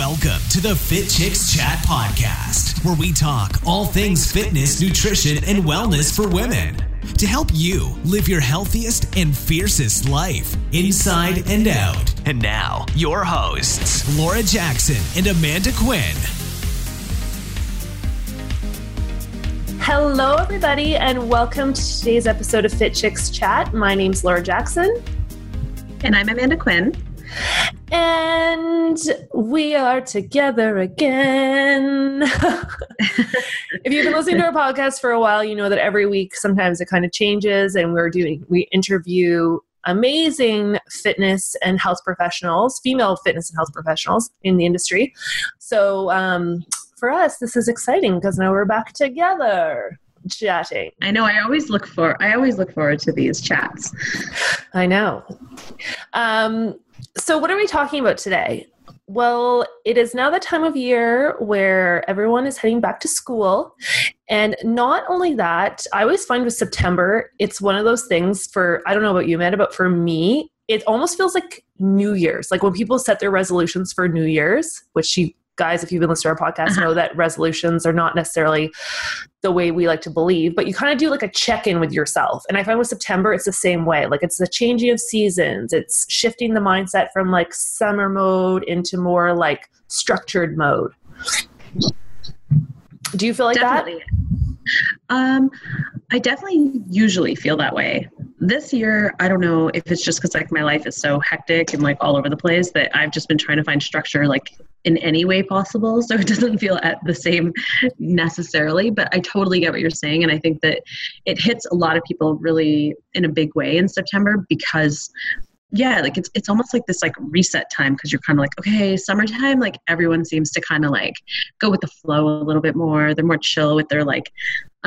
Welcome to the Fit Chicks Chat podcast, where we talk all things fitness, nutrition, and wellness for women to help you live your healthiest and fiercest life inside and out. And now, your hosts, Laura Jackson and Amanda Quinn. Hello, everybody, and welcome to today's episode of Fit Chicks Chat. My name's Laura Jackson. And I'm Amanda Quinn. And we are together again. If you've been listening to our podcast for a while, you know that every week sometimes it kind of changes, and we interview amazing fitness and health professionals, female fitness and health professionals in the industry. So for us, this is exciting because now we're back together chatting. I know. I always look forward to these chats. I know. So what are we talking about today? Well, it is now the time of year where everyone is heading back to school. And not only that, I always find with September, it's one of those things I don't know about you, Amanda, but for me, it almost feels like New Year's. Like when people set their resolutions for New Year's, which guys, if you've been listening to our podcast, know that resolutions are not necessarily the way we like to believe, but you kind of do like a check-in with yourself. And I find with September, it's the same way. Like it's the changing of seasons. It's shifting the mindset from like summer mode into more like structured mode. Do you feel like Definitely. I definitely usually feel that way. This year, I don't know if it's just because like my life is so hectic and like all over the place that I've just been trying to find structure like in any way possible. So it doesn't feel at the same necessarily, but I totally get what you're saying. And I think that it hits a lot of people really in a big way in September because like it's almost like this like reset time because you're kind of like, okay, summertime, like everyone seems to kind of like go with the flow a little bit more. They're more chill with their like,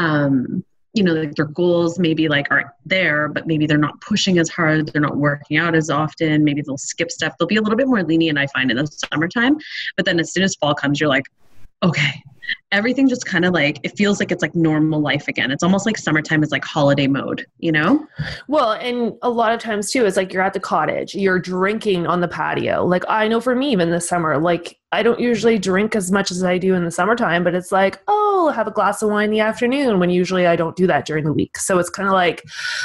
like their goals maybe like aren't there, but maybe they're not pushing as hard. They're not working out as often. Maybe they'll skip stuff. They'll be a little bit more lenient, I find, in the summertime. But then as soon as fall comes, you're like, okay, everything just kind of like, it feels like it's like normal life again. It's almost like summertime is like holiday mode, you know? Well, and a lot of times too, it's like you're at the cottage, you're drinking on the patio. Like I know for me, even this summer, like I don't usually drink as much as I do in the summertime, but it's like, oh, have a glass of wine in the afternoon when usually I don't do that during the week. So it's kind of like,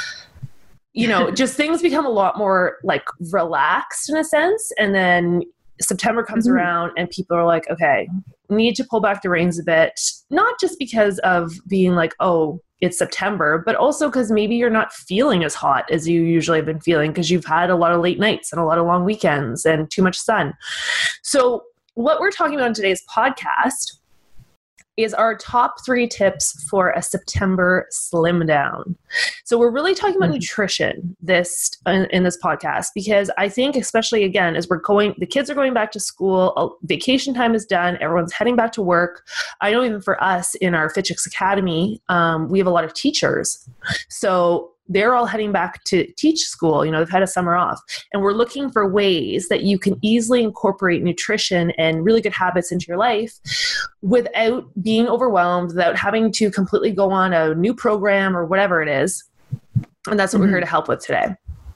just things become a lot more like relaxed in a sense. And then September comes around and people are like, okay, need to pull back the reins a bit, not just because of being like, oh, it's September, but also because maybe you're not feeling as hot as you usually have been feeling because you've had a lot of late nights and a lot of long weekends and too much sun. So what we're talking about in today's podcast is our top 3 tips for a September slim down. So we're really talking about nutrition in this podcast, because I think especially again, as the kids are going back to school, vacation time is done, everyone's heading back to work. I know even for us in our Fit Chicks Academy, we have a lot of teachers. So they're all heading back to teach school. They've had a summer off, and we're looking for ways that you can easily incorporate nutrition and really good habits into your life without being overwhelmed, without having to completely go on a new program or whatever it is. And that's what we're here to help with today.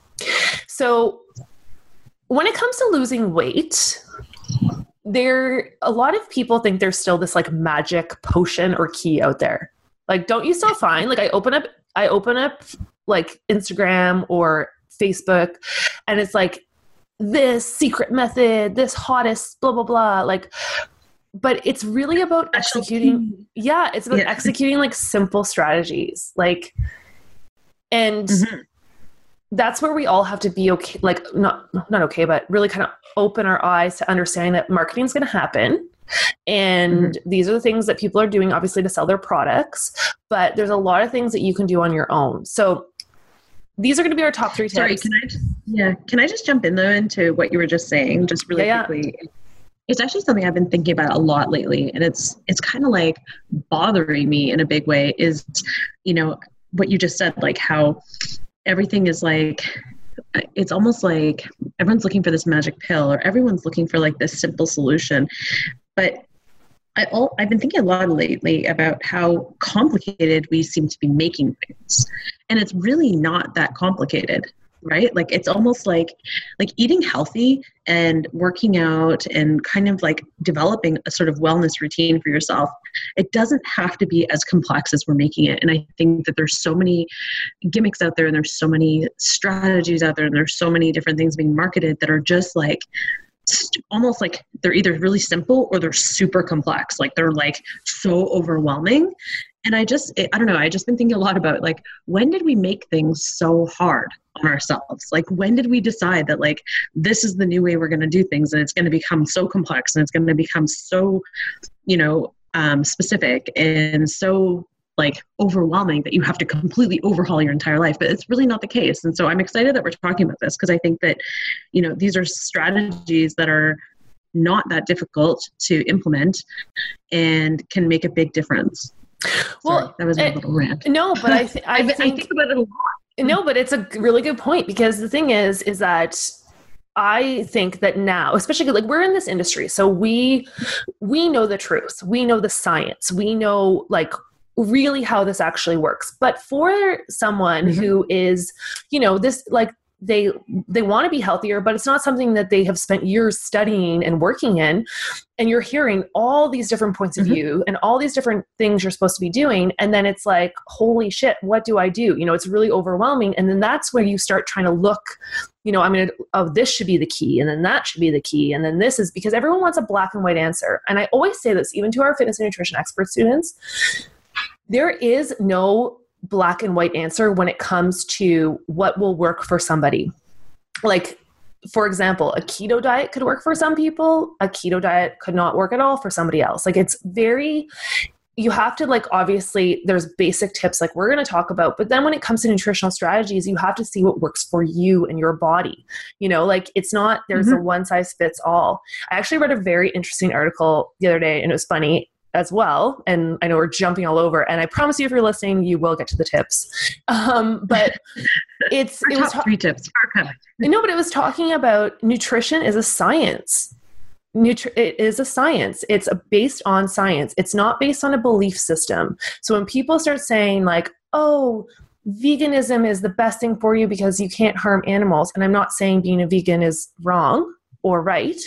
So when it comes to losing weight, a lot of people think there's still this like magic potion or key out there. Like, don't you still find, like I open up like Instagram or Facebook, and it's like this secret method, this hottest blah, blah, blah. Like, but it's really about executing. Yeah. It's about executing like simple strategies. Like, and that's where we all have to be okay. Like not okay, but really kind of open our eyes to understanding that marketing is going to happen. And these are the things that people are doing, obviously, to sell their products, but there's a lot of things that you can do on your own. So these are going to be our top 3 tips. Sorry, can I just jump in though into what you were just saying, just really quickly? It's actually something I've been thinking about a lot lately, and it's kind of like bothering me in a big way is, what you just said, like how everything is like, it's almost like everyone's looking for this magic pill, or everyone's looking for like this simple solution. But I've been thinking a lot lately about how complicated we seem to be making things. And it's really not that complicated. right? Like it's almost like eating healthy and working out and kind of like developing a sort of wellness routine for yourself. It doesn't have to be as complex as we're making it. And I think that there's so many gimmicks out there and there's so many strategies out there and there's so many different things being marketed that are just like almost like they're either really simple or they're super complex. Like they're like so overwhelming. And I don't know, I just been thinking a lot about like, when did we make things so hard on ourselves? Like, when did we decide that like, this is the new way we're going to do things and it's going to become so complex and it's going to become so, specific and so like overwhelming that you have to completely overhaul your entire life, but it's really not the case. And so I'm excited that we're talking about this because I think that, these are strategies that are not that difficult to implement and can make a big difference. Well, sorry, that was a little rant. No, but I think about it a lot. No, but it's a really good point because the thing is that I think that now, especially like we're in this industry, so we know the truth, we know the science, we know like really how this actually works. But for someone who is, this like they want to be healthier, but it's not something that they have spent years studying and working in. And you're hearing all these different points of view and all these different things you're supposed to be doing. And then it's like, holy shit, what do I do? It's really overwhelming. And then that's where you start trying to look, this should be the key. And then that should be the key. And then this is because everyone wants a black and white answer. And I always say this, even to our fitness and nutrition expert students, there is no black and white answer when it comes to what will work for somebody. Like, for example, a keto diet could work for some people. A keto diet could not work at all for somebody else. Like you have to like, obviously there's basic tips like we're going to talk about, but then when it comes to nutritional strategies, you have to see what works for you and your body. Like it's not, there's a one size fits all. I actually read a very interesting article the other day and it was funny as well. And I know we're jumping all over and I promise you, if you're listening, you will get to the tips. But it was 3 tips. No, but it was talking about nutrition is a science. It is a science. It's based on science. It's not based on a belief system. So when people start saying like, oh, veganism is the best thing for you because you can't harm animals. And I'm not saying being a vegan is wrong or right.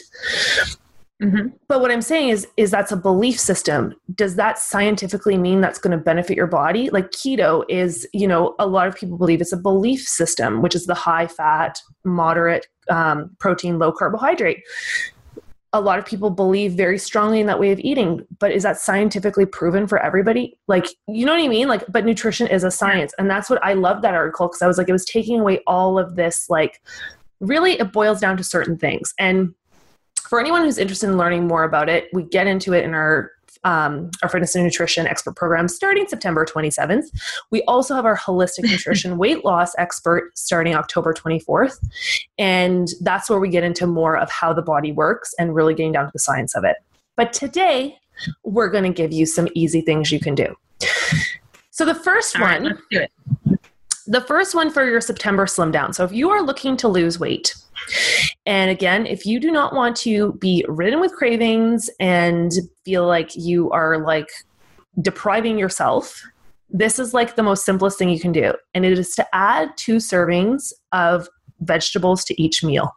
But what I'm saying is that's a belief system. Does that scientifically mean that's going to benefit your body? Like keto is, a lot of people believe it's a belief system, which is the high fat, moderate protein, low carbohydrate. A lot of people believe very strongly in that way of eating, but is that scientifically proven for everybody? Like, you know what I mean? Like, but nutrition is a science. And that's what I love that article. Cause I was like, it was taking away all of this, like really it boils down to certain things. And for anyone who's interested in learning more about it, we get into it in our fitness and nutrition expert program starting September 27th. We also have our holistic nutrition weight loss expert starting October 24th. And that's where we get into more of how the body works and really getting down to the science of it. But today, we're going to give you some easy things you can do. So the first one, let's do it. The first one for your September slim down. So if you are looking to lose weight, and again, if you do not want to be ridden with cravings and feel like you are like depriving yourself, this is like the most simplest thing you can do. And it is to add 2 servings of vegetables to each meal.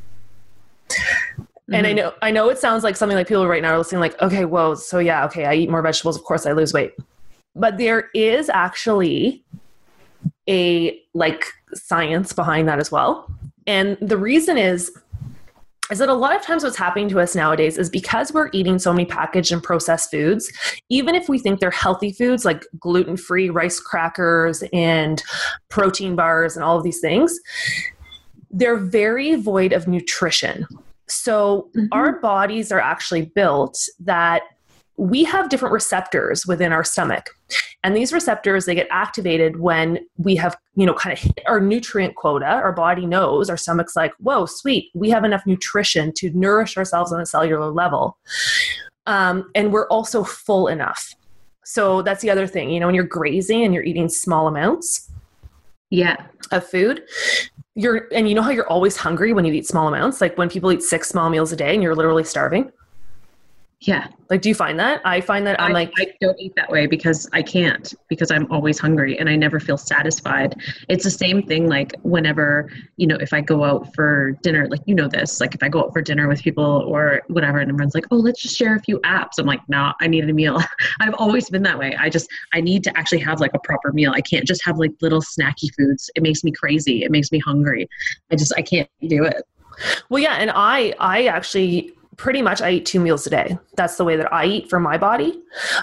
And I know it sounds like something like people right now are listening like, okay, whoa, so yeah, okay, I eat more vegetables, of course I lose weight. But there is actually a like science behind that as well. And the reason is that a lot of times what's happening to us nowadays is because we're eating so many packaged and processed foods, even if we think they're healthy foods like gluten-free rice crackers and protein bars and all of these things, they're very void of nutrition. So our bodies are actually built that we have different receptors within our stomach. And these receptors, they get activated when we have, kind of hit our nutrient quota. Our body knows, our stomach's like, whoa, sweet, we have enough nutrition to nourish ourselves on a cellular level. And we're also full enough. So that's the other thing, when you're grazing and you're eating small amounts of food, and you know how you're always hungry when you eat small amounts? Like when people eat 6 small meals a day and you're literally starving. Yeah. Like, do you find that? I find that I don't eat that way because I can't, because I'm always hungry and I never feel satisfied. It's the same thing. Like whenever, if I go out for dinner, like, this, like if I go out for dinner with people or whatever, and everyone's like, oh, let's just share a few apps. I'm like, no, I need a meal. I've always been that way. I need to actually have like a proper meal. I can't just have like little snacky foods. It makes me crazy. It makes me hungry. I can't do it. Well, yeah. And I actually pretty much I eat 2 meals a day. That's the way that I eat for my body.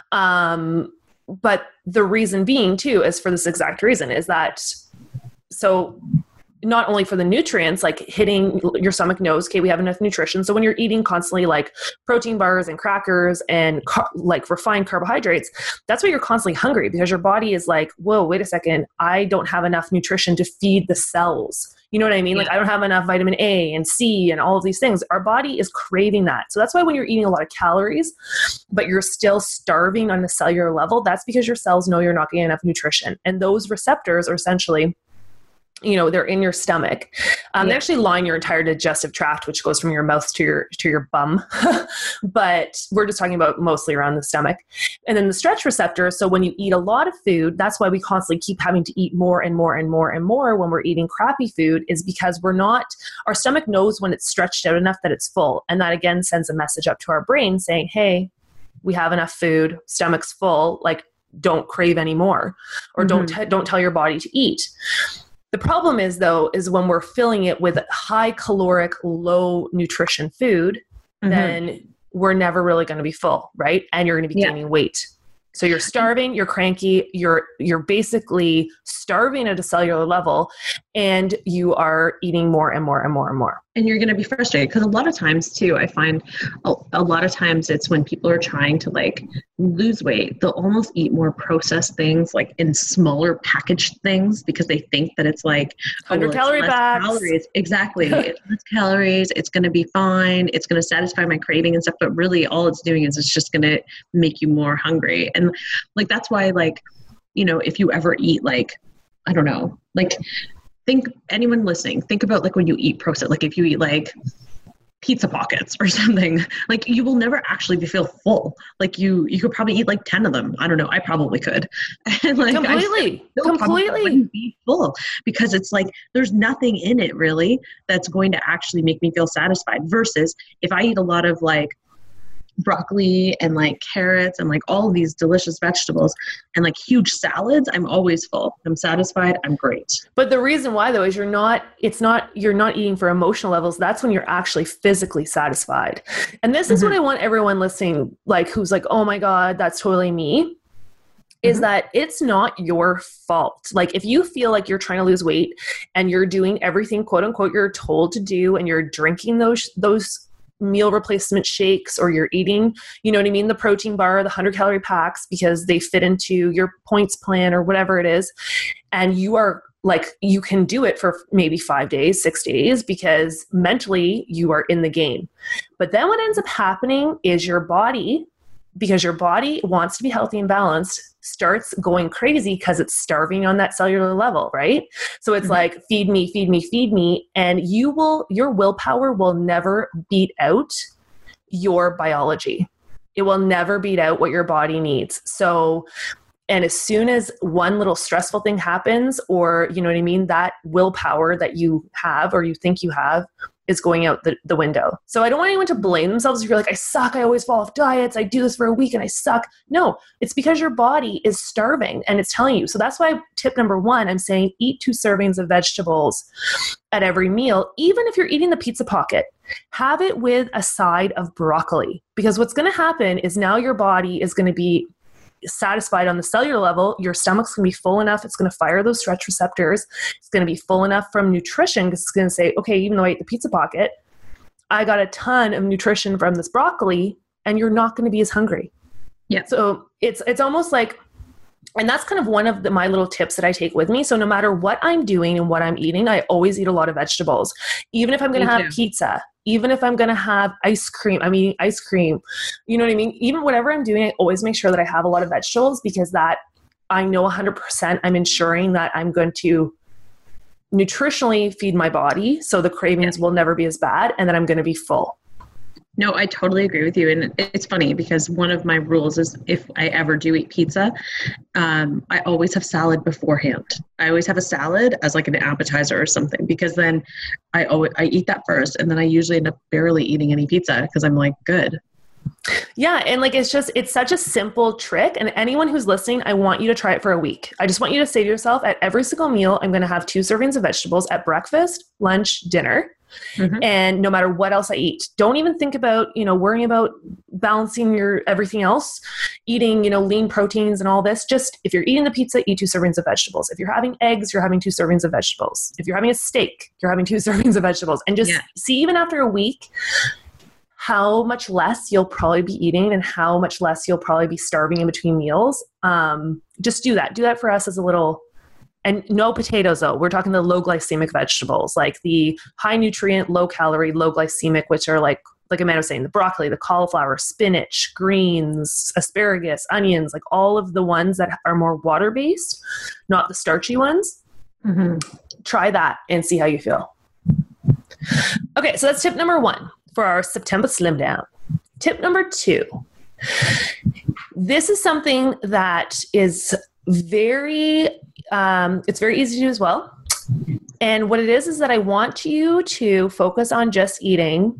But the reason being too is for this exact reason is that, so not only for the nutrients, like hitting your stomach knows, okay, we have enough nutrition. So when you're eating constantly like protein bars and crackers and like refined carbohydrates, that's why you're constantly hungry, because your body is like, whoa, wait a second. I don't have enough nutrition to feed the cells. You know what I mean? Like I don't have enough vitamin A and C and all of these things. Our body is craving that. So that's why when you're eating a lot of calories, but you're still starving on the cellular level, that's because your cells know you're not getting enough nutrition. And those receptors are essentially, they're in your stomach. They actually line your entire digestive tract, which goes from your mouth to your bum. But we're just talking about mostly around the stomach. And then the stretch receptor. So when you eat a lot of food, that's why we constantly keep having to eat more and more and more and more when we're eating crappy food, is because our stomach knows when it's stretched out enough that it's full. And that again sends a message up to our brain saying, hey, we have enough food, stomach's full, like don't crave anymore, or don't tell your body to eat. The problem is when we're filling it with high caloric, low nutrition food, then we're never really going to be full, right? And you're going to be gaining weight. So you're starving, you're cranky, you're basically starving at a cellular level, and you are eating more and more and more and more. And you're going to be frustrated because a lot of times too, I find a lot of times it's when people are trying to like lose weight, they'll almost eat more processed things, like in smaller packaged things, because they think that it's like 100 calorie packs. Calories. Exactly. It's less calories. It's going to be fine. It's going to satisfy my craving and stuff. But really all it's doing is it's just going to make you more hungry. And like, that's why, like, if you ever eat like, I don't know, like, anyone listening, think about like when you eat processed, like if you eat like pizza pockets or something, like you will never actually feel full. Like you could probably eat like 10 of them. I don't know. I probably could. And like completely wouldn't be full, because it's like, there's nothing in it really that's going to actually make me feel satisfied, versus if I eat a lot of like broccoli and like carrots and like all of these delicious vegetables and like huge salads, I'm always full. I'm satisfied. I'm great. But the reason why though is you're not eating for emotional levels. That's when you're actually physically satisfied. And this is what I want everyone listening, like who's like, oh my God, that's totally me, is that it's not your fault. Like if you feel like you're trying to lose weight and you're doing everything quote unquote you're told to do, and you're drinking those meal replacement shakes, or you're eating, the protein bar, the 100 calorie packs, because they fit into your points plan or whatever it is. And you are like, you can do it for maybe 5 days, 6 days, because mentally you are in the game. But then what ends up happening is your body, because your body wants to be healthy and balanced, starts going crazy because it's starving on that cellular level, right? So it's like, feed me, feed me, feed me. And your willpower will never beat out your biology. It will never beat out what your body needs. So, and as soon as one little stressful thing happens, or, that willpower that you have, or you think you have, is going out the window. So I don't want anyone to blame themselves if you're like, I suck, I always fall off diets, I do this for a week and I suck. No, it's because your body is starving and it's telling you. So that's why tip number 1, I'm saying eat 2 servings of vegetables at every meal. Even if you're eating the pizza pocket, have it with a side of broccoli, because what's going to happen is now your body is going to be satisfied on the cellular level. Your stomach's going to be full enough. It's going to fire those stretch receptors. It's going to be full enough from nutrition, because it's going to say, okay, even though I ate the pizza pocket, I got a ton of nutrition from this broccoli, and you're not going to be as hungry. Yeah. So it's almost like, and that's kind of one of my little tips that I take with me. So no matter what I'm doing and what I'm eating, I always eat a lot of vegetables. Even if I'm going to have pizza, even if I'm going to have ice cream, I'm eating ice cream. You know what I mean? Even whatever I'm doing, I always make sure that I have a lot of vegetables, because that I know 100% I'm ensuring that I'm going to nutritionally feed my body, so the cravings will never be as bad, and that I'm going to be full. No, I totally agree with you. And it's funny because one of my rules is if I ever do eat pizza, I always have salad beforehand. I always have a salad as like an appetizer or something, because then I eat that first, and then I usually end up barely eating any pizza because I'm like, good. Yeah. And like, it's such a simple trick. And anyone who's listening, I want you to try it for a week. I just want you to say to yourself, at every single meal, I'm going to have 2 servings of vegetables at breakfast, lunch, dinner. Mm-hmm. And no matter what else I eat, don't even think about, worrying about balancing your everything else, eating, lean proteins and all this. Just if you're eating the pizza, eat 2 servings of vegetables. If you're having eggs, you're having 2 servings of vegetables. If you're having a steak, you're having 2 servings of vegetables. And just see, even after a week, how much less you'll probably be eating and how much less you'll probably be starving in between meals. Just do that. Do that for us as a little. And no potatoes, though. We're talking the low glycemic vegetables, like the high nutrient, low calorie, low glycemic, which are like Amanda was saying, the broccoli, the cauliflower, spinach, greens, asparagus, onions, like all of the ones that are more water-based, not the starchy ones. Mm-hmm. Try that and see how you feel. Okay, so that's tip number 1 for our September Slim Down. Tip number 2. This is something that is it's very easy to do as well. And what it is that I want you to focus on just eating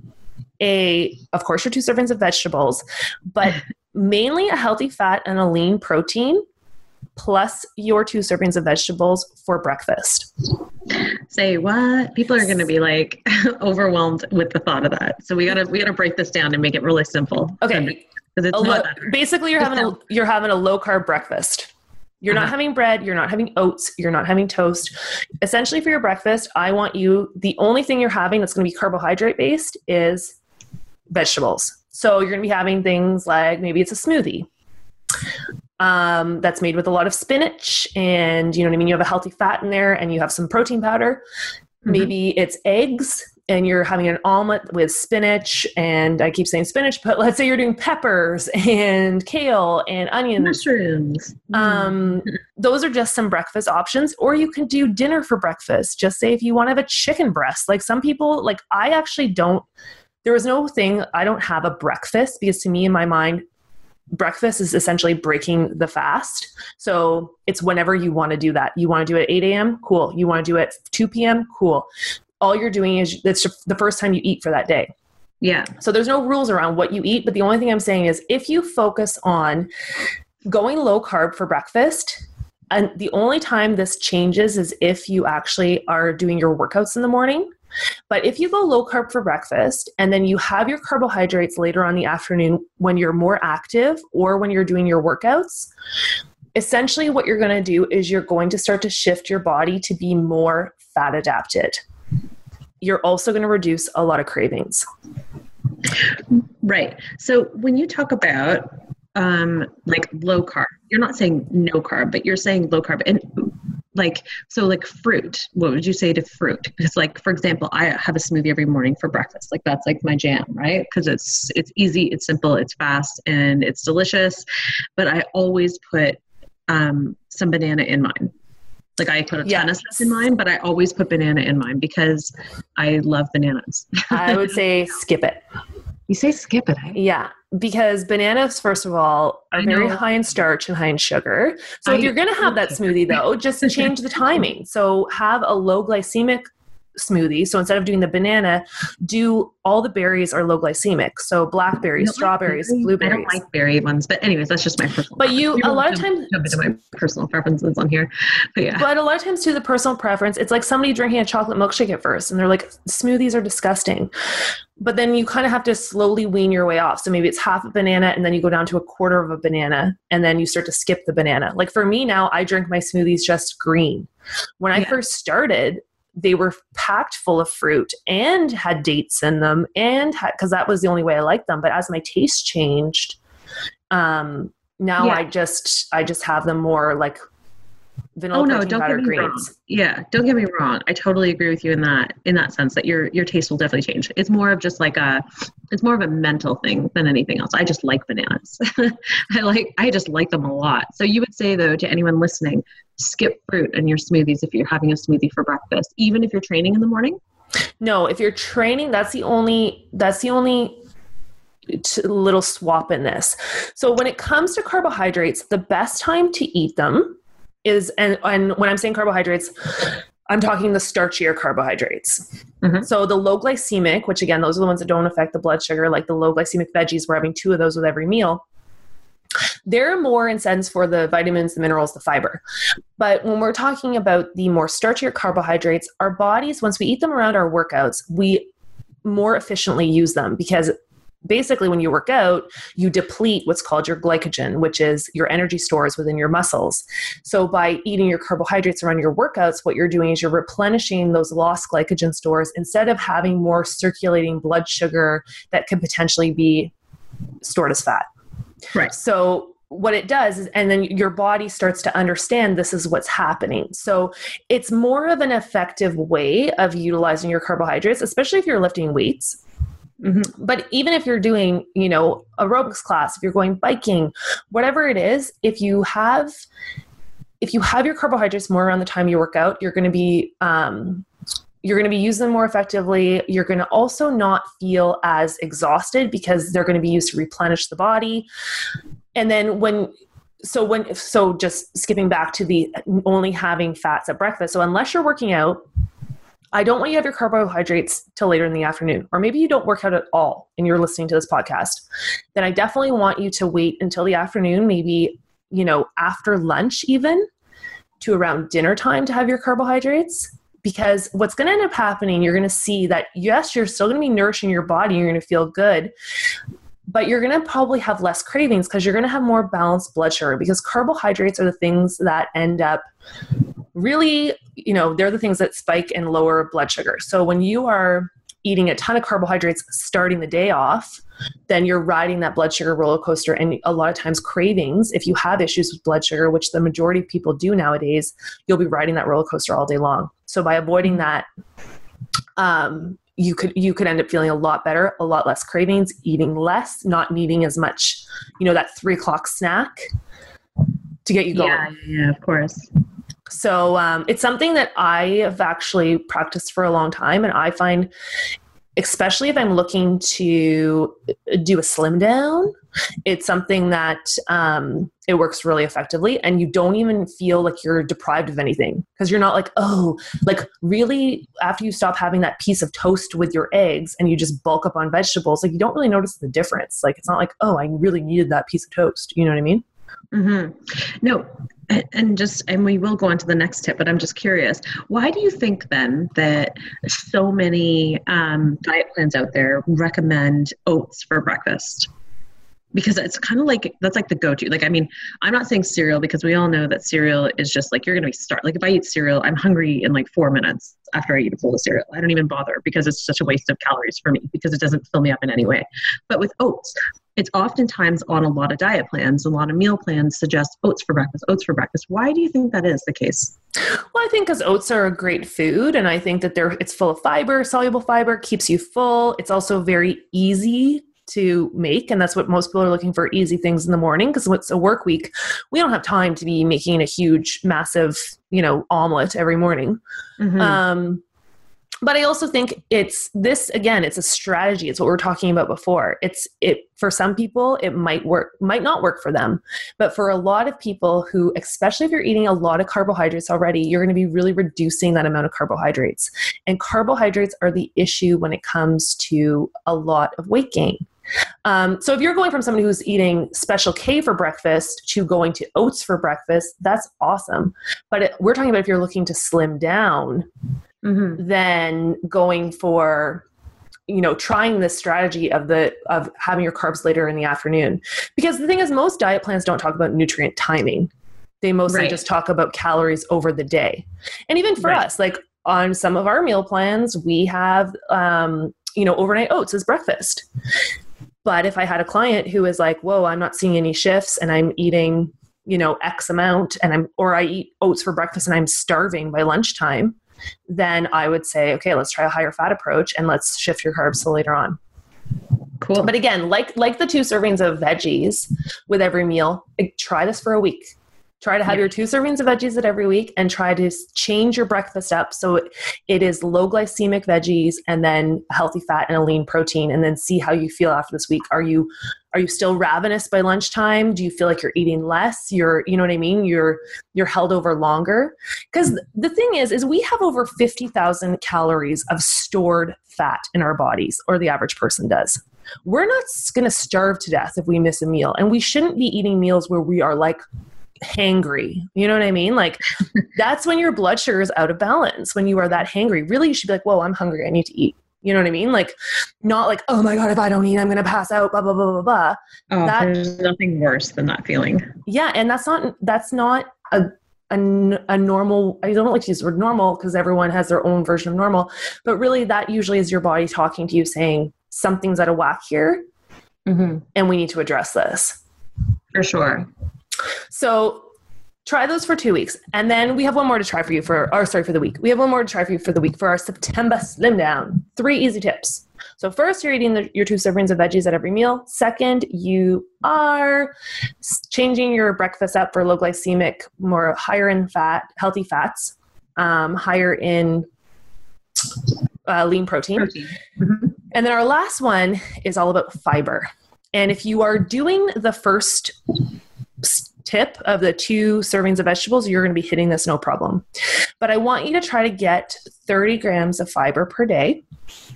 of course, your 2 servings of vegetables, but mainly a healthy fat and a lean protein, plus your 2 servings of vegetables for breakfast. Say what? People are going to be like overwhelmed with the thought of that. So we gotta break this down and make it really simple. Okay. Basically, you're having a low carb breakfast. You're not having bread. You're not having oats. You're not having toast. Essentially, for your breakfast, the only thing you're having that's going to be carbohydrate based is vegetables. So you're going to be having things like, maybe it's a smoothie that's made with a lot of spinach, and you know what I mean? You have a healthy fat in there, and you have some protein powder. Mm-hmm. Maybe it's eggs, and you're having an omelet with spinach, and I keep saying spinach, but let's say you're doing peppers and kale and onions. Mushrooms. Those are just some breakfast options. Or you can do dinner for breakfast. Just say if you want to have a chicken breast. Like some people, like I actually don't, there is no thing, I don't have a breakfast, because to me in my mind, breakfast is essentially breaking the fast. So it's whenever you want to do that. You want to do it at 8 a.m.? Cool. You want to do it at 2 p.m.? Cool. All you're doing is that's the first time you eat for that day. Yeah. So there's no rules around what you eat, but the only thing I'm saying is if you focus on going low carb for breakfast, and the only time this changes is if you actually are doing your workouts in the morning. But if you go low carb for breakfast and then you have your carbohydrates later on in the afternoon when you're more active or when you're doing your workouts, essentially what you're going to do is you're going to start to shift your body to be more fat adapted. You're also going to reduce a lot of cravings. Right. So when you talk about like low carb, you're not saying no carb, but you're saying low carb. And like fruit, what would you say to fruit? Because like, for example, I have a smoothie every morning for breakfast. Like that's like my jam, right? Because it's easy, it's simple, it's fast, and it's delicious. But I always put some banana in mine. Like I put a ton of stuff in mine, but I always put banana in mine because I love bananas. I would say skip it. You say skip it, eh? Yeah, because bananas, first of all, are very high in starch and high in sugar. So if you're going to have that smoothie, though, just change the timing. So have a low glycemic smoothie. So instead of doing the banana, do all the berries are low glycemic. So blackberries, strawberries, blueberries. I don't like berry ones, but anyways, that's just my personal. But a lot of times jump into my personal preferences on here. But yeah. But a lot of times too, the personal preference, it's like somebody drinking a chocolate milkshake at first, and they're like, smoothies are disgusting. But then you kind of have to slowly wean your way off. So maybe it's half a banana, and then you go down to a quarter of a banana, and then you start to skip the banana. Like for me now, I drink my smoothies just green. When I first started, they were packed full of fruit and had dates in them, and because that was the only way I liked them. But as my taste changed, now I just have them more like vanilla protein powder greens. Wrong. Yeah, don't get me wrong. I totally agree with you in that sense that your taste will definitely change. It's more of just like it's more of a mental thing than anything else. I just like bananas. I just like them a lot. So you would say though to anyone listening, skip fruit in your smoothies if you're having a smoothie for breakfast, even if you're training in the morning? No, if you're training, that's the only little swap in this. So when it comes to carbohydrates, the best time to eat them is, and when I'm saying carbohydrates, I'm talking the starchier carbohydrates. Mm-hmm. So the low glycemic, which again, those are the ones that don't affect the blood sugar, like the low glycemic veggies, we're having 2 of those with every meal. They're more in sense for the vitamins, the minerals, the fiber. But when we're talking about the more starchier carbohydrates, our bodies, once we eat them around our workouts, we more efficiently use them, because basically when you work out, you deplete what's called your glycogen, which is your energy stores within your muscles. So by eating your carbohydrates around your workouts, what you're doing is you're replenishing those lost glycogen stores instead of having more circulating blood sugar that could potentially be stored as fat. Right. So what it does is, and then your body starts to understand this is what's happening. So it's more of an effective way of utilizing your carbohydrates, especially if you're lifting weights. Mm-hmm. But even if you're doing, aerobics class, if you're going biking, whatever it is, if you have your carbohydrates more around the time you work out, you're going to be using them more effectively. You're going to also not feel as exhausted because they're going to be used to replenish the body. And then so just skipping back to the only having fats at breakfast. So unless you're working out, I don't want you to have your carbohydrates till later in the afternoon, or maybe you don't work out at all and you're listening to this podcast. Then I definitely want you to wait until the afternoon, maybe, after lunch even, to around dinner time to have your carbohydrates. Because what's going to end up happening, you're going to see that, yes, you're still going to be nourishing your body, you're going to feel good, but you're going to probably have less cravings because you're going to have more balanced blood sugar, because carbohydrates are the things that end up really, they're the things that spike and lower blood sugar. So when you are eating a ton of carbohydrates starting the day off, then you're riding that blood sugar roller coaster. And a lot of times cravings, if you have issues with blood sugar, which the majority of people do nowadays, you'll be riding that roller coaster all day long. So by avoiding that, you could end up feeling a lot better, a lot less cravings, eating less, not needing as much, that 3:00 snack to get you going. Yeah, of course. So it's something that I have actually practiced for a long time. And I find, especially if I'm looking to do a slim down, it's something that it works really effectively. And you don't even feel like you're deprived of anything, because you're not like, really, after you stop having that piece of toast with your eggs and you just bulk up on vegetables, like you don't really notice the difference. Like, it's not like, oh, I really needed that piece of toast. You know what I mean? Mm-hmm. No. And we will go on to the next tip, but I'm just curious, why do you think then that so many diet plans out there recommend oats for breakfast? Because it's kind of like, that's like the go-to. Like, I mean, I'm not saying cereal, because we all know that cereal is just like, you're going to be starved. Like if I eat cereal, I'm hungry in like 4 minutes after I eat a bowl of cereal. I don't even bother, because it's such a waste of calories for me, because it doesn't fill me up in any way. But with oats, it's oftentimes on a lot of diet plans, a lot of meal plans suggest oats for breakfast, oats for breakfast. Why do you think that is the case? Well, I think because oats are a great food, and I think that it's full of fiber, soluble fiber, keeps you full. It's also very easy to make, and that's what most people are looking for, easy things in the morning, because it's a work week. We don't have time to be making a huge, massive, omelet every morning. Mm-hmm. But I also think it's a strategy. It's what we were talking about before. For some people, it might not work for them. But for a lot of people who, especially if you're eating a lot of carbohydrates already, you're going to be really reducing that amount of carbohydrates. And carbohydrates are the issue when it comes to a lot of weight gain. So if you're going from somebody who's eating Special K for breakfast to going to oats for breakfast, that's awesome. But we're talking about if you're looking to slim down, mm-hmm. then going for, trying this strategy of having your carbs later in the afternoon. Because the thing is, most diet plans don't talk about nutrient timing. They mostly just talk about calories over the day. And even for us, like on some of our meal plans, we have, overnight oats as breakfast. But if I had a client who is like, whoa, I'm not seeing any shifts and I'm eating, X amount or I eat oats for breakfast and I'm starving by lunchtime, then I would say, okay, let's try a higher fat approach and let's shift your carbs to later on. Cool. But again, like the 2 servings of veggies with every meal, try this for a week. Try to have your 2 servings of veggies at every week, and try to change your breakfast up so it is low glycemic veggies and then a healthy fat and a lean protein, and then see how you feel after this week. Are you still ravenous by lunchtime? Do you feel like you're eating less? You know what I mean? You're held over longer. Because the thing is we have over 50,000 calories of stored fat in our bodies, or the average person does. We're not going to starve to death if we miss a meal, and we shouldn't be eating meals where we are like hangry. You know what I mean? Like that's when your blood sugar is out of balance. When you are that hangry, really you should be like, whoa, I'm hungry. I need to eat. You know what I mean? Like not like, oh my God, if I don't eat, I'm going to pass out, blah, blah, blah, blah, blah. Oh, there's nothing worse than that feeling. Yeah. And that's not a normal, I don't like to use the word normal because everyone has their own version of normal, but really that usually is your body talking to you saying something's out of whack here. And we need to address this. For sure. So try those for 2 weeks. And then we have one more to try for you for the week. We have one more to try for you for the week for our September Slim Down. 3 easy tips. So first, you're eating your 2 servings of veggies at every meal. Second, you are changing your breakfast up for low glycemic, more higher in fat, healthy fats, higher in lean protein. And then our last one is all about fiber. And if you are doing the first tip of the 2 servings of vegetables, you're going to be hitting this no problem. But I want you to try to get 30 grams of fiber per day,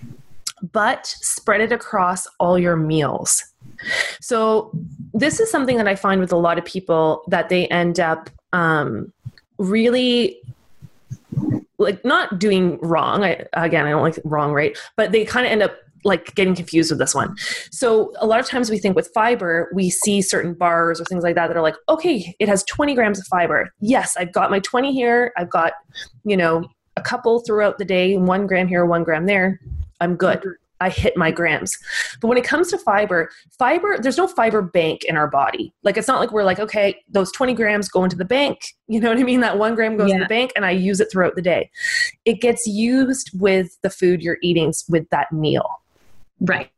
but spread it across all your meals. So this is something that I find with a lot of people, that they end up really like not doing wrong. I don't like wrong, right? But they kind of end up like getting confused with this one. So a lot of times we think with fiber, we see certain bars or things like that are like, okay, it has 20 grams of fiber. Yes, I've got my 20 here. I've got, a couple throughout the day, 1 gram here, 1 gram there. I'm good. I hit my grams. But when it comes to fiber, there's no fiber bank in our body. Like, it's not like we're like, okay, those 20 grams go into the bank. You know what I mean? That 1 gram goes to the bank and I use it throughout the day. It gets used with the food you're eating with that meal. Right.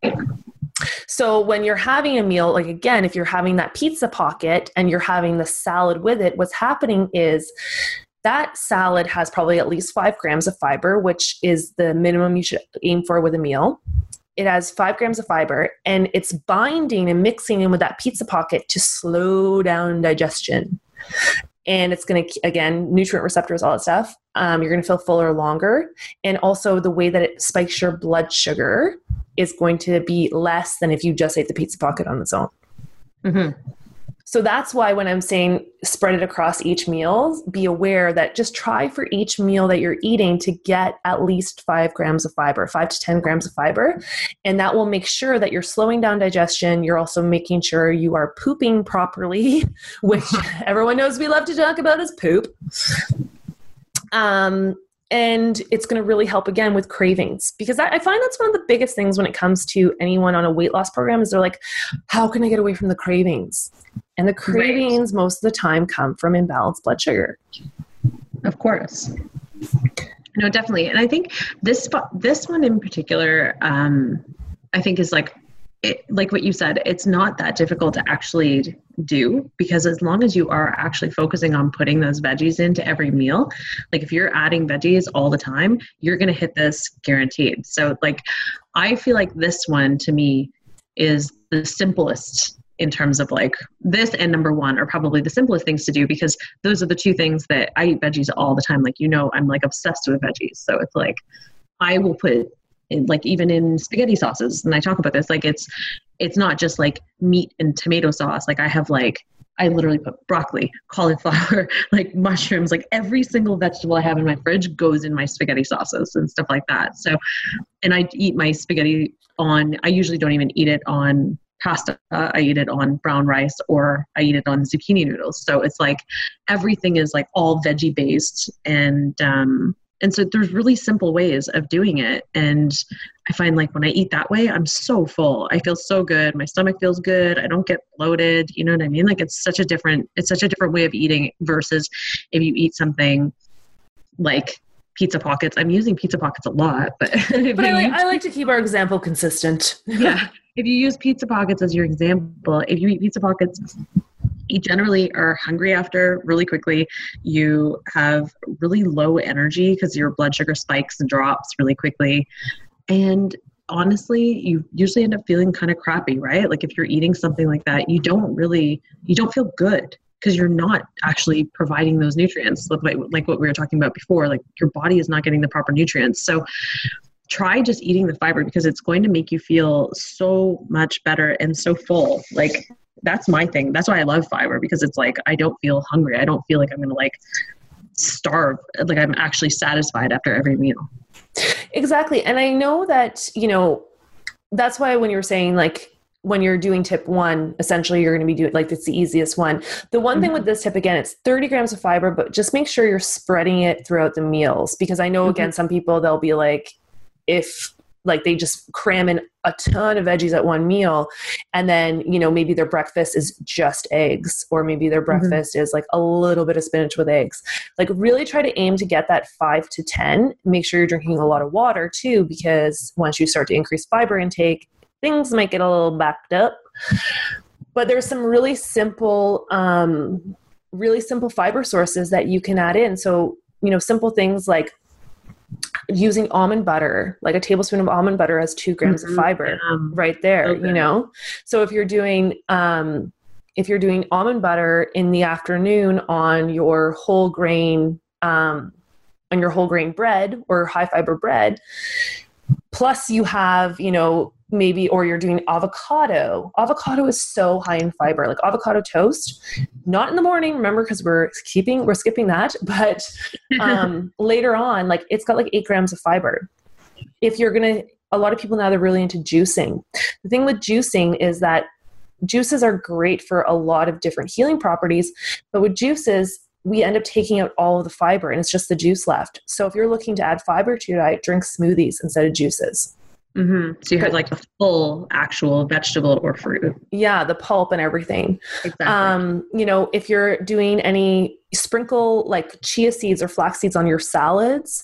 So when you're having a meal, like again, if you're having that pizza pocket and you're having the salad with it, what's happening is that salad has probably at least 5 grams of fiber, which is the minimum you should aim for with a meal. It has 5 grams of fiber, and it's binding and mixing in with that pizza pocket to slow down digestion. And it's going to, again, nutrient receptors, all that stuff. You're going to feel fuller longer. And also the way that it spikes your blood sugar is going to be less than if you just ate the pizza pocket on its own. So that's why when I'm saying spread it across each meal, be aware that just try for each meal that you're eating to get at least 5 grams of fiber, 5 to 10 grams of fiber. And that will make sure that you're slowing down digestion. You're also making sure you are pooping properly, which everyone knows we love to talk about is poop. And it's going to really help again with cravings, because I find that's one of the biggest things when it comes to anyone on a weight loss program is they're like, how can I get away from the cravings? And the cravings most of the time come from imbalanced blood sugar. Of course. No, definitely. And I think this one in particular, I think is like what you said, it's not that difficult to actually do, because as long as you are actually focusing on putting those veggies into every meal, like if you're adding veggies all the time, you're going to hit this guaranteed. So like, I feel like this one to me is the simplest in terms of like this and number 1 are probably the simplest things to do, because those are the 2 things that I eat veggies all the time. Like, I'm like obsessed with veggies. So it's like, I will put in, like even in spaghetti sauces, and I talk about this, like it's not just like meat and tomato sauce. Like I literally put broccoli, cauliflower, like mushrooms, like every single vegetable I have in my fridge goes in my spaghetti sauces and stuff like that. So, and I eat my spaghetti I usually don't even eat it on pasta. I eat it on brown rice, or I eat it on zucchini noodles. So it's like everything is like all veggie based, and so there's really simple ways of doing it. And I find like when I eat that way, I'm so full. I feel so good. My stomach feels good. I don't get bloated. You know what I mean? Like it's such a different way of eating versus if you eat something like pizza pockets. I'm using pizza pockets a lot, but I like to keep our example consistent. Yeah. If you use pizza pockets as your example, if you eat pizza pockets You generally are hungry after really quickly. You have really low energy because your blood sugar spikes and drops really quickly. And honestly, you usually end up feeling kind of crappy, right? Like if you're eating something like that, you don't feel good because you're not actually providing those nutrients. Like what we were talking about before, like your body is not getting the proper nutrients. So try just eating the fiber because it's going to make you feel so much better and so full. Like that's my thing. That's why I love fiber, because it's like, I don't feel hungry. I don't feel like I'm going to like starve. Like I'm actually satisfied after every meal. Exactly. And I know that, that's why when you're saying like, when you're doing tip 1, essentially you're going to be doing like, it's the easiest one. The one thing with this tip, again, it's 30 grams of fiber, but just make sure you're spreading it throughout the meals. Because I know, again, some people, they'll be like, if like they just cram in a ton of veggies at one meal, and then, maybe their breakfast is just eggs, or maybe their breakfast is like a little bit of spinach with eggs. Like really try to aim to get that 5 to 10. Make sure you're drinking a lot of water too, because once you start to increase fiber intake, things might get a little backed up. But there's some really simple fiber sources that you can add in. So, simple things like using almond butter, like a tablespoon of almond butter has 2 grams of fiber right there, So if you're doing almond butter in the afternoon on your whole grain bread or high fiber bread, plus you have, maybe, or you're doing avocado. Avocado is so high in fiber, like avocado toast, not in the morning, remember, because we're skipping that, but later on, like it's got like 8 grams of fiber. A lot of people now, they're really into juicing. The thing with juicing is that juices are great for a lot of different healing properties, but with juices, we end up taking out all of the fiber and it's just the juice left. So if you're looking to add fiber to your diet, drink smoothies instead of juices. So you have like the full actual vegetable or fruit. Yeah, the pulp and everything. Exactly. If you're doing any sprinkle like chia seeds or flax seeds on your salads.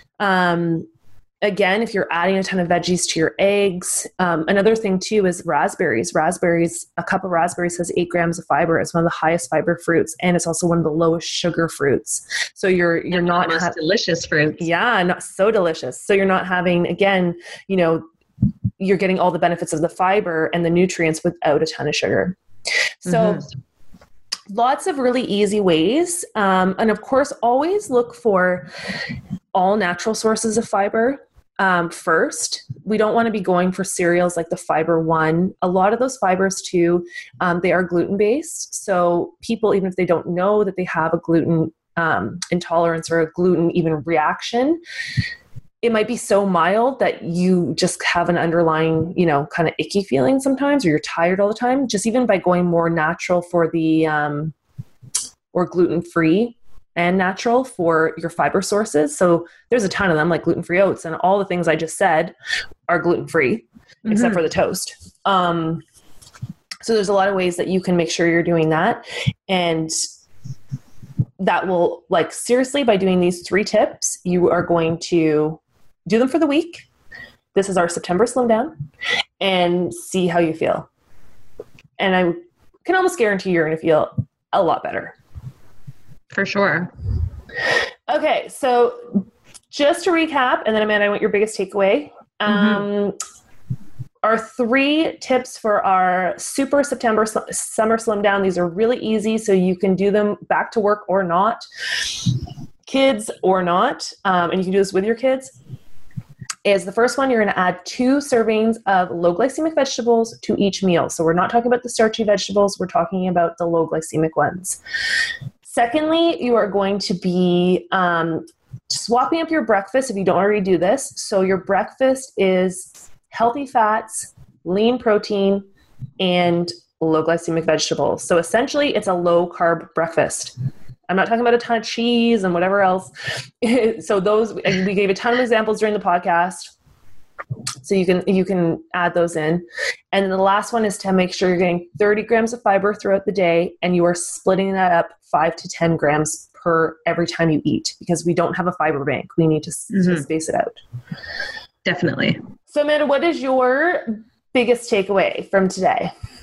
Again, if you're adding a ton of veggies to your eggs. Another thing too is raspberries. A cup of raspberries has 8 grams of fiber. It's one of the highest fiber fruits, and it's also one of the lowest sugar fruits. So you're not the most delicious fruits. Yeah, not so delicious. So you're not having, again, you're getting all the benefits of the fiber and the nutrients without a ton of sugar. So lots of really easy ways. And of course, always look for all natural sources of fiber. First, we don't want to be going for cereals like the Fiber One. A lot of those fibers too, they are gluten-based. So people, even if they don't know that they have a gluten intolerance or a gluten even reaction, it might be so mild that you just have an underlying, kind of icky feeling sometimes, or you're tired all the time. Just even by going more natural for the, or gluten-free and natural for your fiber sources. So there's a ton of them, like gluten-free oats, and all the things I just said are gluten-free, except for the toast. So there's a lot of ways that you can make sure you're doing that. And that will, like, seriously, by doing these 3 tips, you are going to do them for the week. This is our September Slim Down, and see how you feel. And I can almost guarantee you're going to feel a lot better. For sure. Okay, so just to recap, and then Amanda, I want your biggest takeaway. Our 3 tips for our Super September Summer Slim Down. These are really easy, so you can do them back to work or not, kids or not, and you can do this with your kids. Is the first one, you're going to add 2 servings of low glycemic vegetables to each meal. So we're not talking about the starchy vegetables, we're talking about the low glycemic ones. Secondly, you are going to be swapping up your breakfast if you don't already do this. So your breakfast is healthy fats, lean protein, and low glycemic vegetables. So essentially, it's a low carb breakfast. I'm not talking about a ton of cheese and whatever else. So those, we gave a ton of examples during the podcast. So you can add those in. And then the last one is to make sure you're getting 30 grams of fiber throughout the day, and you are splitting that up 5 to 10 grams per every time you eat, because we don't have a fiber bank. We need to space it out. Definitely. So Amanda, what is your biggest takeaway from today?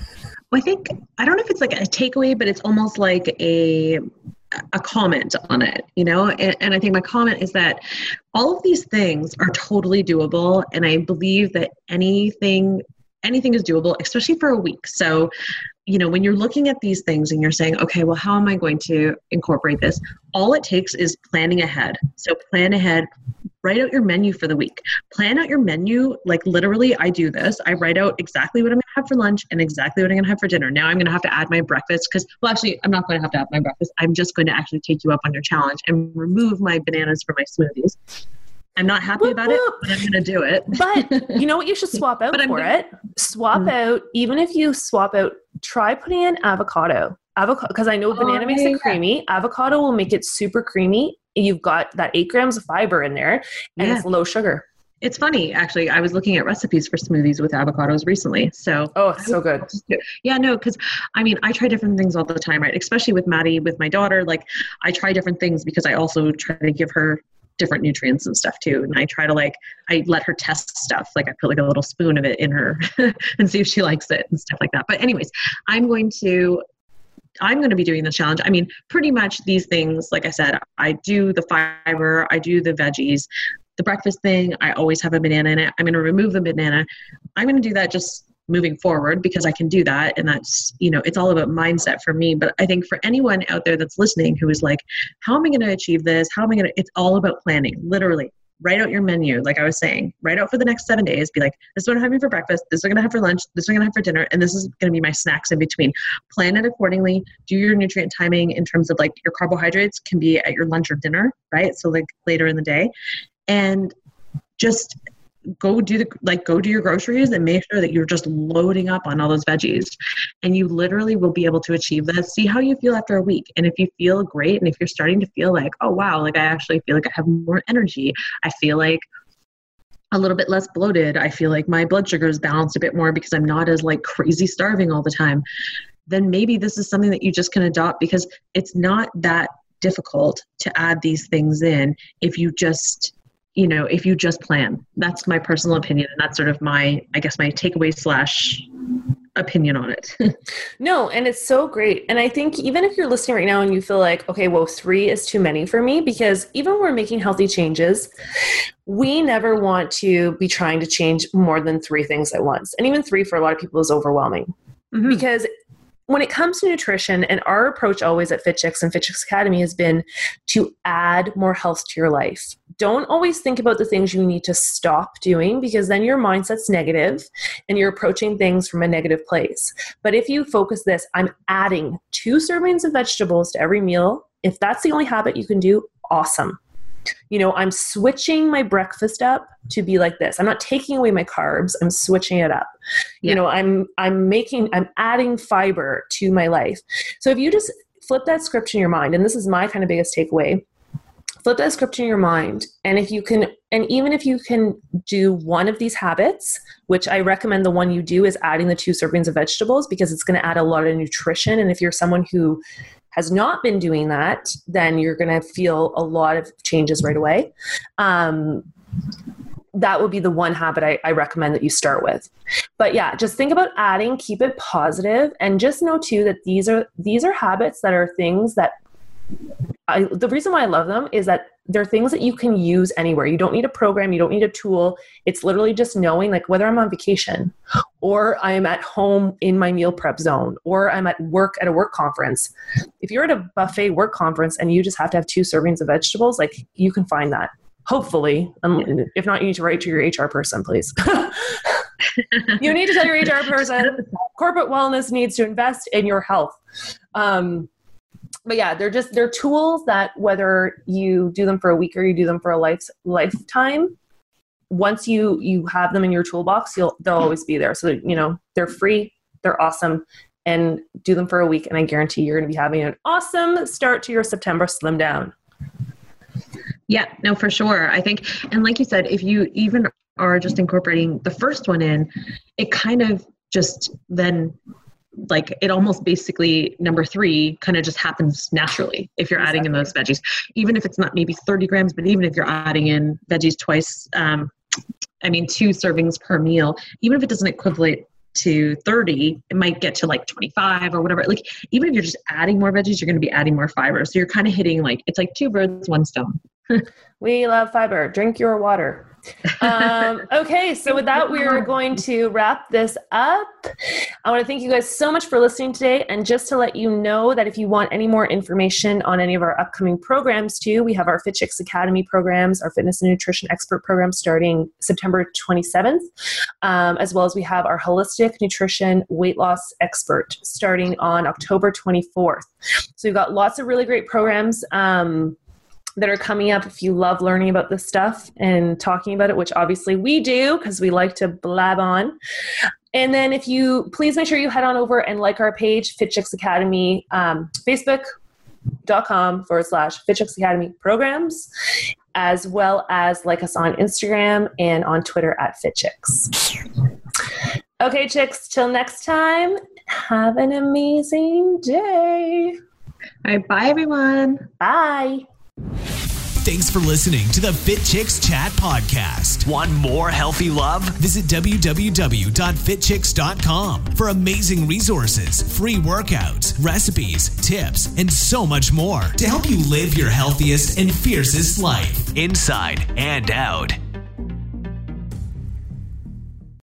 Well, I don't know if it's like a takeaway, but it's almost like a comment on it, and I think my comment is that all of these things are totally doable. And I believe that anything is doable, especially for a week. So, when you're looking at these things and you're saying, okay, well, how am I going to incorporate this? All it takes is planning ahead. So plan ahead, write out your menu for the week. Plan out your menu. Like literally, I do this. I write out exactly what I'm going to have for lunch and exactly what I'm going to have for dinner. Now I'm going to have to add my breakfast actually, I'm not going to have to add my breakfast. I'm just going to actually take you up on your challenge and remove my bananas from my smoothies. I'm not happy about it, but I'm going to do it. But you know what you should swap out for it? Swap out, even if you swap out, try putting in avocado, because I know banana makes it creamy. Avocado will make it super creamy. You've got that 8 grams of fiber in there, and it's low sugar. It's funny, actually. I was looking at recipes for smoothies with avocados recently. So it's so good. Yeah, no, because I try different things all the time, right? Especially with Maddie, with my daughter. Like I try different things because I also try to give her different nutrients and stuff too. And I try to I let her test stuff. Like I put like a little spoon of it in her and see if she likes it and stuff like that. But anyways, I'm going to be doing the challenge. Pretty much these things, like I said, I do the fiber, I do the veggies, the breakfast thing, I always have a banana in it. I'm going to remove the banana. I'm going to do that just moving forward because I can do that. And that's, it's all about mindset for me. But I think for anyone out there that's listening who is like, how am I going to achieve this? It's all about planning, literally. Write out your menu. Like I was saying, write out for the next 7 days. Be like, this is what I'm having for breakfast. This is what I'm going to have for lunch. This is what I'm going to have for dinner. And this is going to be my snacks in between. Plan it accordingly. Do your nutrient timing in terms of like your carbohydrates can be at your lunch or dinner, right? So like later in the day. And just go do your groceries and make sure that you're just loading up on all those veggies, and you literally will be able to achieve that. See how you feel after a week. And if you feel great, and if you're starting to feel like, oh wow, like I actually feel like I have more energy, I feel like a little bit less bloated, I feel like my blood sugar is balanced a bit more because I'm not as like crazy starving all the time, then maybe this is something that you just can adopt, because it's not that difficult to add these things in if you just plan. That's my personal opinion. And that's sort of my takeaway / opinion on it. No, and it's so great. And I think even if you're listening right now and you feel like, okay, well, 3 is too many for me, because even when we're making healthy changes, we never want to be trying to change more than 3 things at once. And even 3 for a lot of people is overwhelming. Mm-hmm. Because when it comes to nutrition, and our approach always at Fit Chicks and Fit Chicks Academy has been to add more health to your life. Don't always think about the things you need to stop doing, because then your mindset's negative and you're approaching things from a negative place. But if you focus this, I'm adding 2 servings of vegetables to every meal. If that's the only habit you can do, awesome. I'm switching my breakfast up to be like this. I'm not taking away my carbs. I'm switching it up. Yeah. I'm adding fiber to my life. So if you just flip that script in your mind, and this is my kind of biggest takeaway, flip that script in your mind. And even if you can do one of these habits, which I recommend the one you do is adding the 2 servings of vegetables, because it's going to add a lot of nutrition. And if you're someone who has not been doing that, then you're going to feel a lot of changes right away. That would be the one habit I recommend that you start with. But yeah, just think about adding, keep it positive, and just know too that these are habits that are things that the reason why I love them is that they're things that you can use anywhere. You don't need a program. You don't need a tool. It's literally just knowing, like, whether I'm on vacation or I'm at home in my meal prep zone or I'm at work at a work conference. If you're at a buffet work conference and you just have to have 2 servings of vegetables, like, you can find that. Hopefully. If not, you need to write to your HR person, please. You need to tell your HR person, corporate wellness needs to invest in your health. But yeah, they're tools that whether you do them for a week or you do them for a lifetime, once you have them in your toolbox, they'll always be there. So, they're free, they're awesome, and do them for a week. And I guarantee you're going to be having an awesome start to your September Slim Down. Yeah, no, for sure. I think, and like you said, if you even are just incorporating the first one in, it kind of just then, like, it almost basically number 3 kind of just happens naturally if you're adding in those veggies, even if it's not maybe 30 grams, but even if you're adding in veggies twice, 2 servings per meal, even if it doesn't equivalent to 30, it might get to like 25 or whatever. Like, even if you're just adding more veggies, you're going to be adding more fiber. So you're kind of hitting like, it's like 2 birds, 1 stone. We love fiber. Drink your water. Okay, so with that, we are going to wrap this up. I want to thank you guys so much for listening today. And just to let you know that if you want any more information on any of our upcoming programs too, we have our Fit Chicks Academy programs, our fitness and nutrition expert program starting September 27th, as well as we have our holistic nutrition weight loss expert starting on October 24th. So we've got lots of really great programs that are coming up if you love learning about this stuff and talking about it, which obviously we do because we like to blab on. And then if you please make sure you head on over and like our page, Fit Chicks Academy, facebook.com/Fit Chicks Academy programs, as well as like us on Instagram and on Twitter @FitChicks. Okay, chicks, till next time, have an amazing day. All right, bye everyone. Bye. Thanks for listening to the Fit Chicks Chat podcast. Want more healthy love? Visit www.fitchicks.com for amazing resources, free workouts, recipes, tips, and so much more to help you live your healthiest and fiercest life, inside and out.